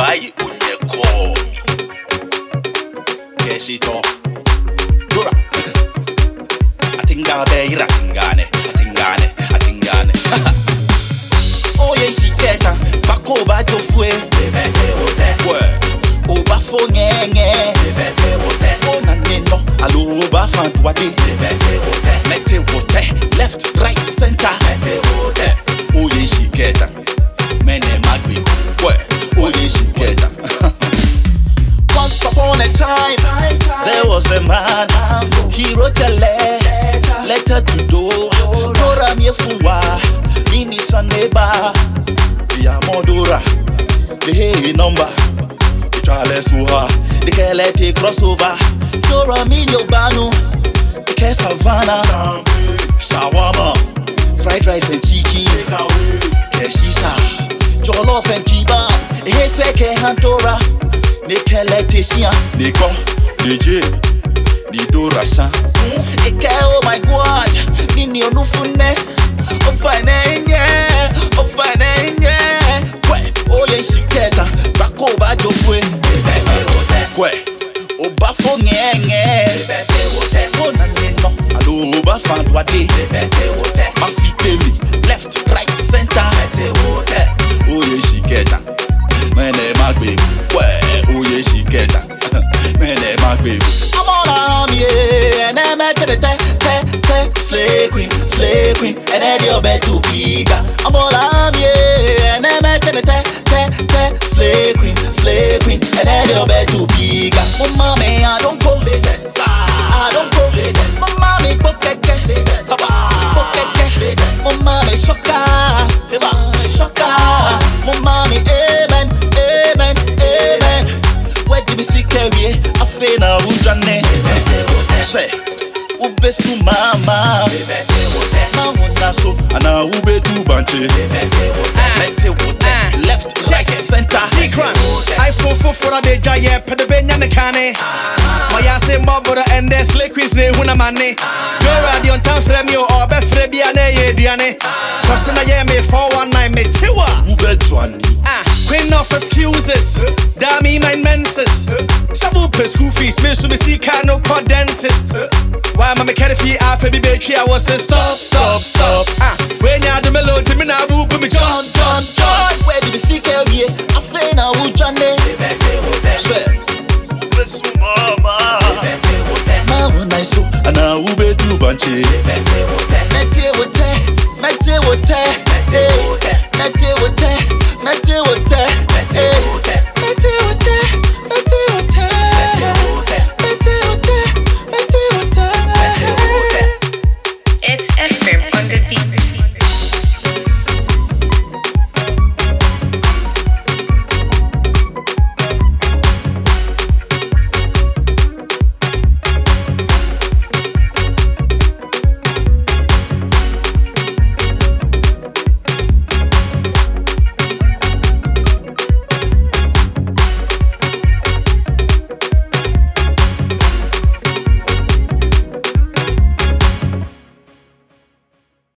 buy unye call me. Keshito. Dura. Atingane, atingane. Oh yeah, she get her. Bako ba to fue. Oba fo ngenge. Oh na neno. Alo oba fantuade. Mete wote. Left, right, center. Oh yeah, she get her. Mene magbi. Oh yeah, she get her. Once upon a time, there was a man. He wrote a letter to Dora Miefuwa. Nini Saneba. Yamodora. The hey number. The Charles Suha. The Kelete crossover. Dora Minyo Banu. The Ke Savannah. Shawama. Fried rice and cheeky. Keshisha. Jollof and kiba. Hey feke Hantora. Ne Kelete Sia. Niko. DJ. Dora Shan. Oh my God. Nini Onufune. Oh fine, yeah. Oh yeah, she get her. Bako ba jo fue. Oh ba fo ngenge. Oh na neno. Alo ba fantuade. Ma fite mi. Left, right, center. Oh yeah, she get her. Mene magbe. Oh yeah, she get her. Mene magbe. I'm on yeah, and I'm at the slay queen, and then you're better to be. I'm all yeah, and I'm at the slay queen, and then you're better to be. Oh mommy, I don't go, My mommy, bokeke, My mommy, shoka, My mommy, amen. Where do we see carry? I feel now who's running. Ubesu mama Mauna so Ana ubetu banche Left, right, center iPhone 4 a beja ye Pede benya ne kane Maya se mabura and the slay quiz ne huna mane Yora di on time frame yo Obe frebia ne ye diane Kosuna ye me 419 me chiwa Ubetwani Queen of excuses Dami my menses Sabu pe school fees Me so me see car no call dentist Why am I making a fee after the bakery? I was a stop. When you're the melody, me now boop me John. Where do we see carry? I feel now who John Ubesu mama Mauna so Ana ubetu banche Mete wote It's FM on the beat.